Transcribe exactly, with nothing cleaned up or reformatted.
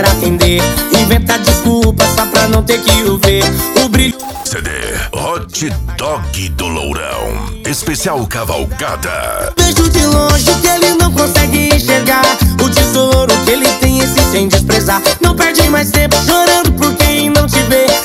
quer atender. Inventa desculpa só pra não ter que o ver. O brilho. C D Hot Dog do Lourão, especial Cavalgada. Vejo de longe que ele não consegue enxergar o tesouro que ele tem, esse sem desprezar. Não perde mais tempo chorando por quem não te vê.